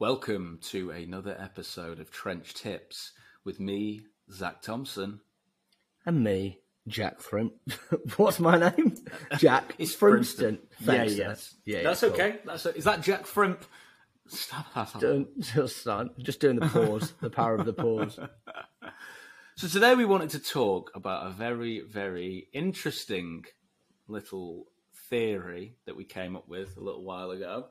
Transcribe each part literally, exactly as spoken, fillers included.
Welcome to another episode of Trench Tips with me, Zach Thompson. And me, Jack Thrimp. What's my name? Jack. It's Frimston. Yeah, yes. Yeah, That's yeah, okay. That's a, is that Jack Frimp? Stop that. Doing, just, just doing the pause, the power of the pause. So today we wanted to talk about a very, very interesting little theory that we came up with a little while ago.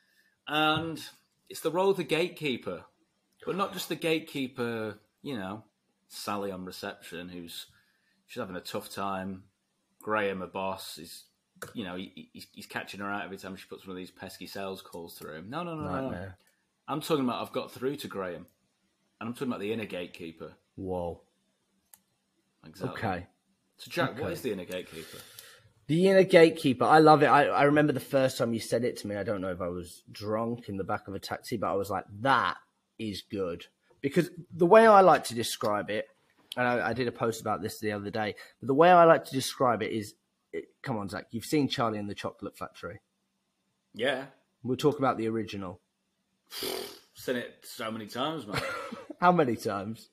And it's the role of the gatekeeper. But not just the gatekeeper, you know, Sally on reception, who's she's having a tough time. Graham, a boss, is, you know, he, he's, he's catching her out every time she puts one of these pesky sales calls through him. No, no, no, no, no. I'm talking about I've got through to Graham. And I'm talking about the inner gatekeeper. Whoa. Exactly. Okay. So, Jack, okay. what is the inner gatekeeper? The inner gatekeeper. I love it. I, I remember the first time you said it to me. I don't know if I was drunk in the back of a taxi, but I was like, that is good. Because the way I like to describe it, and I, I did a post about this the other day, but the way I like to describe it is, it, come on, Zach, you've seen Charlie and the Chocolate Factory. Yeah. We'll talk about the original. Seen it so many times, man. How many times?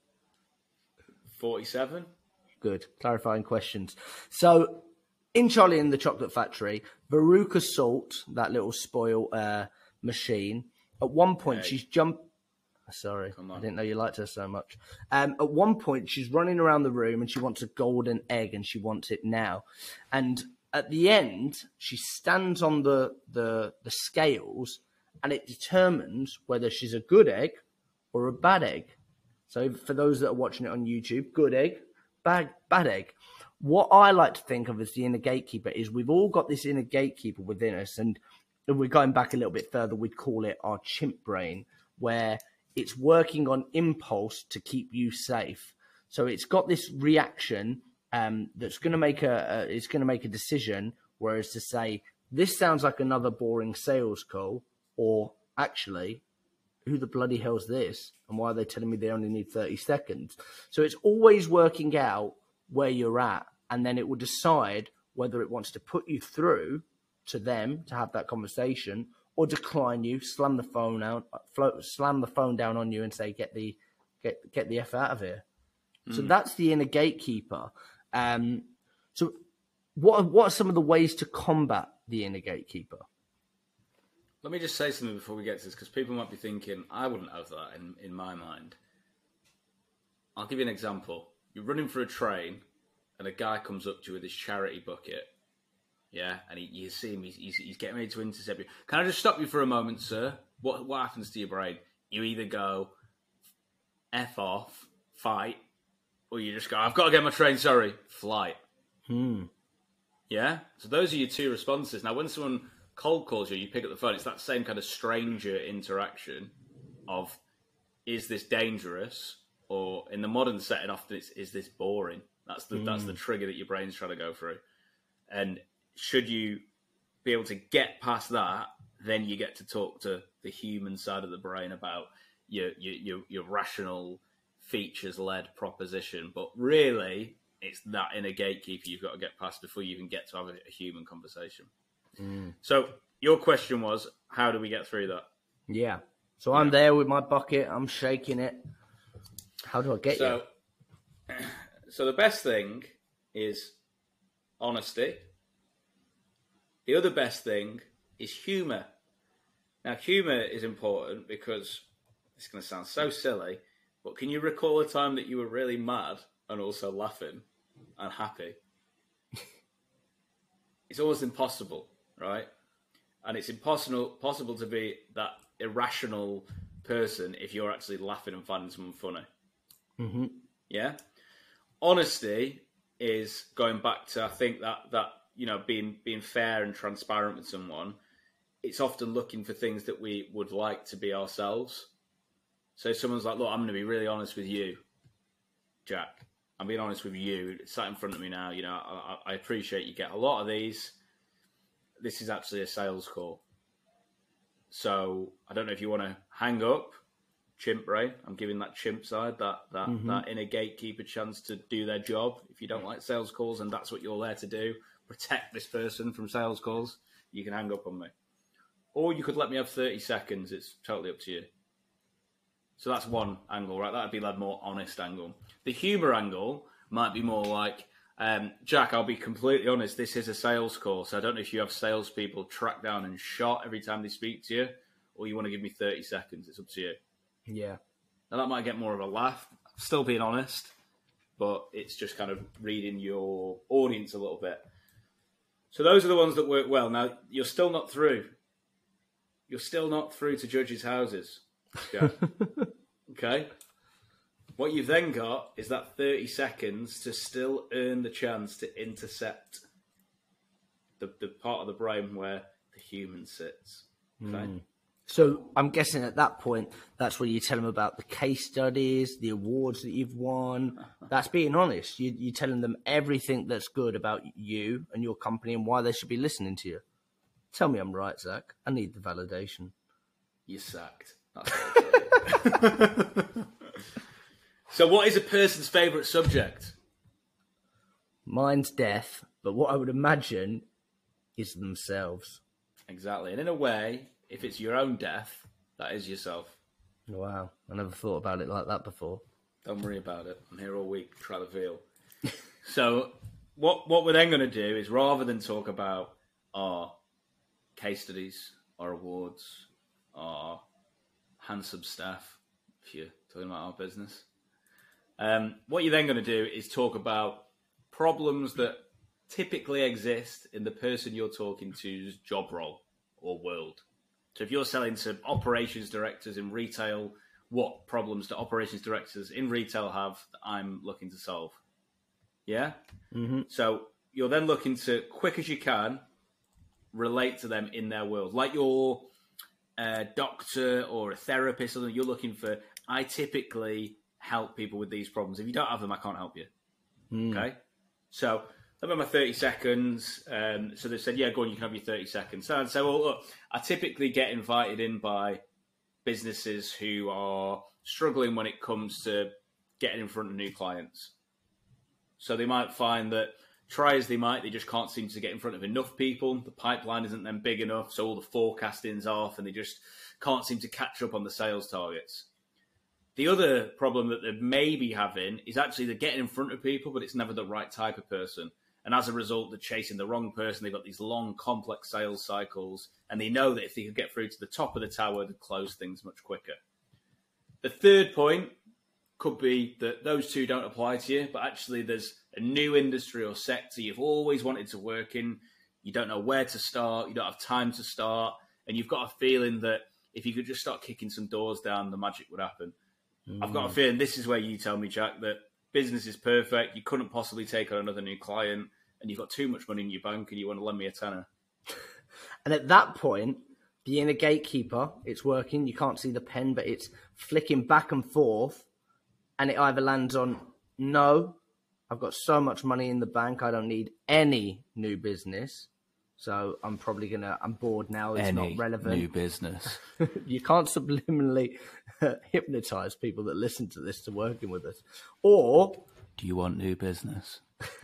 forty-seven. Good. Clarifying questions. So, in Charlie and the Chocolate Factory, Veruca Salt, that little spoil uh, machine, at one point Hey. she's jumped. Sorry, I didn't know you liked her so much. Um, at one point, she's running around the room and she wants a golden egg and she wants it now. And at the end, she stands on the, the, the scales and it determines whether she's a good egg or a bad egg. So for those that are watching it on YouTube, good egg, bad, bad egg. What I like to think of as the inner gatekeeper is we've all got this inner gatekeeper within us. And if we're going back a little bit further, we'd call it our chimp brain, where it's working on impulse to keep you safe. So it's got this reaction um, that's going to make a, a it's going to make a decision, whereas to say, this sounds like another boring sales call, or actually, who the bloody hell's this? And why are they telling me they only need thirty seconds? So it's always working out where you're at, and then it will decide whether it wants to put you through to them to have that conversation, or decline you, slam the phone out, float, slam the phone down on you, and say, "Get the, get, get the f out of here." Mm. So that's the inner gatekeeper. Um, so, what are, what are some of the ways to combat the inner gatekeeper? Let me just say something before we get to this, because people might be thinking, I wouldn't have that in, in my mind. I'll give you an example. You're running for a train, and a guy comes up to you with his charity bucket. Yeah, and he, you see him, he's, he's, he's getting ready to intercept you. Can I just stop you for a moment, sir? What what happens to your brain? You either go, F off, fight, or you just go, I've got to get my train, sorry, flight. Hmm. Yeah? So those are your two responses. Now, when someone cold calls you, you pick up the phone, it's that same kind of stranger interaction of, is this dangerous? Or in the modern setting, often it's, is this boring? That's the mm. that's the trigger that your brain's trying to go through. And should you be able to get past that, then you get to talk to the human side of the brain about your your your, your rational features-led proposition. But really, it's that inner gatekeeper you've got to get past before you even get to have a, a human conversation. Mm. So your question was, how do we get through that? Yeah. So I'm there with my bucket. I'm shaking it. How do I get so, you? So the best thing is honesty. The other best thing is humour. Now, humour is important because it's going to sound so silly, but can you recall a time that you were really mad and also laughing and happy? It's almost impossible, right? And it's impossible possible to be that irrational person if you're actually laughing and finding someone funny. Mm-hmm. Yeah? Honesty is going back to, I think, that, that you know, being being fair and transparent with someone. It's often looking for things that we would like to be ourselves. So if someone's like, look, I'm going to be really honest with you, Jack. I'm being honest with you. It's sat in front of me now. You know, I, I appreciate you get a lot of these. This is actually a sales call. So I don't know if you want to hang up, chimp brain. I'm giving that chimp side, that that, mm-hmm. that inner gatekeeper chance to do their job. If you don't like sales calls and that's what you're there to do, protect this person from sales calls, you can hang up on me. Or you could let me have thirty seconds. It's totally up to you. So that's one angle, right? That would be like more honest angle. The humour angle might be more like, um, Jack, I'll be completely honest, this is a sales call, so I don't know if you have salespeople tracked down and shot every time they speak to you, or you want to give me thirty seconds. It's up to you. Yeah. Now, that might get more of a laugh. Still being honest, but it's just kind of reading your audience a little bit. So those are the ones that work well. Now, you're still not through. You're still not through to judges' houses. Yeah. Okay? What you've then got is that thirty seconds to still earn the chance to intercept the, the part of the brain where the human sits. Okay? Mm. So I'm guessing at that point, that's where you tell them about the case studies, the awards that you've won. That's being honest. You, you're telling them everything that's good about you and your company and why they should be listening to you. Tell me I'm right, Zach. I need the validation. You're sacked. That's what So what is a person's favourite subject? Mine's death, but what I would imagine is themselves. Exactly. And in a way, if it's your own death, that is yourself. Wow. I never thought about it like that before. Don't worry about it. I'm here all week. Try the veal. So what what we're then going to do is, rather than talk about our case studies, our awards, our handsome staff, if you're talking about our business, um, what you're then going to do is talk about problems that typically exist in the person you're talking to's job role or world. So if you're selling to operations directors in retail, what problems do operations directors in retail have that I'm looking to solve? Yeah? Mm-hmm. So you're then looking to, quick as you can, relate to them in their world. Like you're a doctor or a therapist, or you're looking for, I typically help people with these problems. If you don't have them, I can't help you. Mm. Okay? So I've got my thirty seconds. Um, so they said, yeah, go on, you can have your thirty seconds. So I'd say, well, look, I typically get invited in by businesses who are struggling when it comes to getting in front of new clients. So they might find that, try as they might, they just can't seem to get in front of enough people. The pipeline isn't then big enough, so all the forecasting's off, and they just can't seem to catch up on the sales targets. The other problem that they may be having is actually they're getting in front of people, but it's never the right type of person. And as a result, they're chasing the wrong person. They've got these long, complex sales cycles, and they know that if they could get through to the top of the tower, they'd close things much quicker. The third point could be that those two don't apply to you, but actually there's a new industry or sector you've always wanted to work in. You don't know where to start. You don't have time to start. And you've got a feeling that if you could just start kicking some doors down, the magic would happen. Mm. I've got a feeling this is where you tell me, Jack, that business is perfect. You couldn't possibly take on another new client, and you've got too much money in your bank and you want to lend me a tenner. And at that point, being a gatekeeper, it's working. You can't see the pen, but it's flicking back and forth. And it either lands on, no, I've got so much money in the bank, I don't need any new business. So I'm probably going to, I'm bored now, it's any not relevant. New business. You can't subliminally hypnotize people that listen to this to working with us. Or... do you want new business?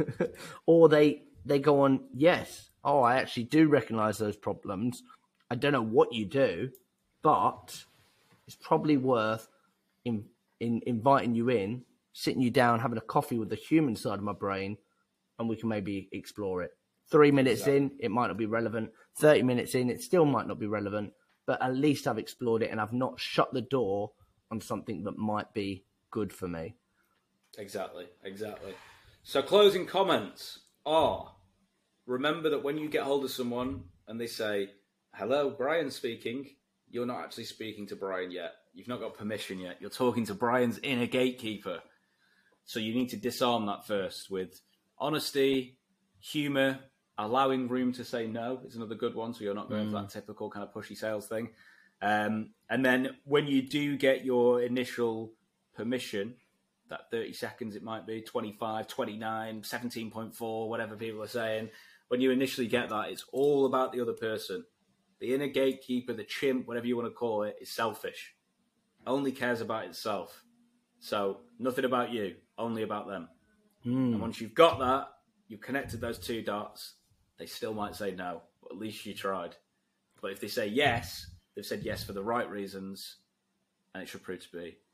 Or they, they go on, yes, oh, I actually do recognize those problems. I don't know what you do, but it's probably worth... in. in inviting you in, sitting you down, having a coffee with the human side of my brain, and we can maybe explore it. Three minutes exactly. in, it might not be relevant. thirty minutes in, it still might not be relevant, but at least I've explored it and I've not shut the door on something that might be good for me. Exactly, exactly. So closing comments are, remember that when you get hold of someone and they say, hello, Brian speaking, you're not actually speaking to Brian yet. You've not got permission yet. You're talking to Brian's inner gatekeeper. So you need to disarm that first with honesty, humour, allowing room to say no is another good one. So you're not going mm. for that typical kind of pushy sales thing. Um, and then when you do get your initial permission, that thirty seconds it might be, twenty-five, twenty-nine, seventeen point four, whatever people are saying. When you initially get that, it's all about the other person. The inner gatekeeper, the chimp, whatever you want to call it, is selfish. Only cares about itself. So nothing about you, only about them. Mm. And once you've got that, you've connected those two dots, they still might say no, but at least you tried. But if they say yes, they've said yes for the right reasons, and it should prove to be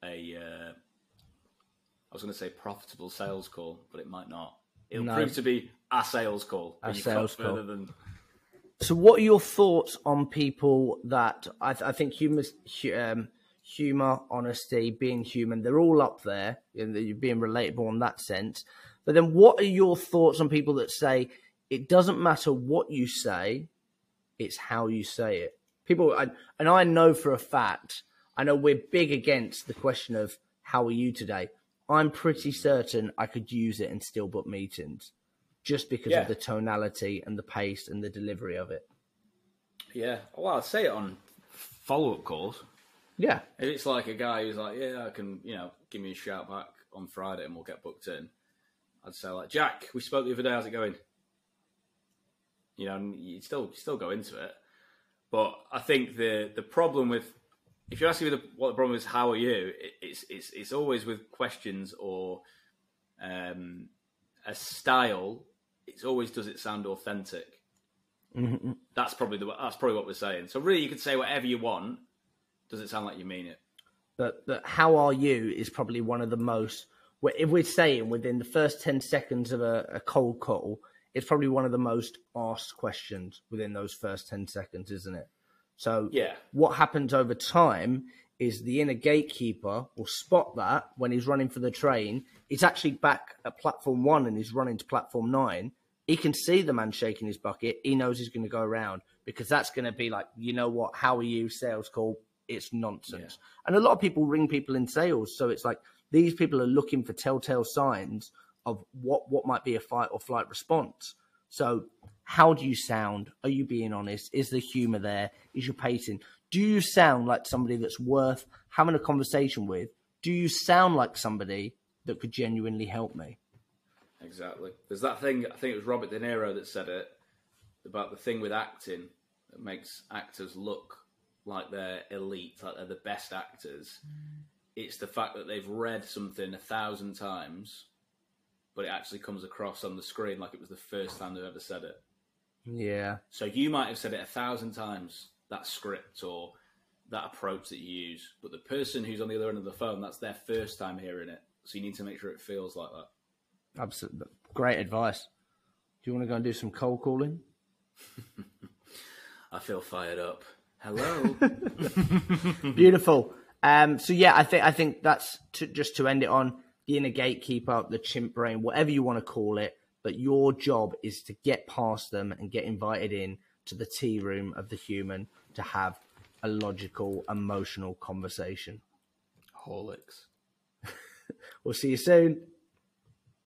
a, uh, I was going to say profitable sales call, but it might not. It'll no. prove to be a sales call. A sales call. Than... So what are your thoughts on people that, I, th- I think humor, um, humor, honesty, being human, they're all up there, and you're being relatable in that sense. But then what are your thoughts on people that say, it doesn't matter what you say, it's how you say it? People, I, and I know for a fact, I know we're big against the question of how are you today. I'm pretty certain I could use it and still book meetings just because yeah. of the tonality and the pace and the delivery of it. Yeah. Well, I'd say it on follow-up calls. Yeah. If it's like a guy who's like, yeah, I can, you know, give me a shout back on Friday and we'll get booked in. I'd say like, Jack, we spoke the other day, how's it going? You know, and you still you still go into it. But I think the the problem with, if you're asking me the, what the problem is, how are you? It, it's it's it's always with questions or um, a style. It's always, does it sound authentic? Mm-hmm. That's probably the that's probably what we're saying. So really, you could say whatever you want. Does it sound like you mean it? But but how are you is probably one of the most. If we're saying within the first ten seconds of a, a cold call, it's probably one of the most asked questions within those first ten seconds, isn't it? So yeah. What happens over time is the inner gatekeeper will spot that when he's running for the train. He's actually back at platform one and he's running to platform nine. He can see the man shaking his bucket. He knows he's going to go around because that's going to be like, you know what, how are you, sales call? It's nonsense. Yeah. And a lot of people ring people in sales. So it's like these people are looking for telltale signs of what, what might be a fight or flight response. So how do you sound? Are you being honest? Is the humor there? Is your pacing? Do you sound like somebody that's worth having a conversation with? Do you sound like somebody that could genuinely help me? Exactly. There's that thing, I think it was Robert De Niro that said it, about the thing with acting that makes actors look like they're elite, like they're the best actors. It's the fact that they've read something a thousand times, but it actually comes across on the screen like it was the first time they've ever said it. Yeah. So you might have said it a thousand times, that script or that approach that you use, but the person who's on the other end of the phone, that's their first time hearing it. So you need to make sure it feels like that. Absolutely. Great advice. Do you want to go and do some cold calling? I feel fired up. Hello. Beautiful. Um, so yeah, I think I think that's to, just to end it on the inner gatekeeper, the chimp brain, whatever you want to call it. But your job is to get past them and get invited in to the tea room of the human to have a logical, emotional conversation. Horlicks. We'll see you soon.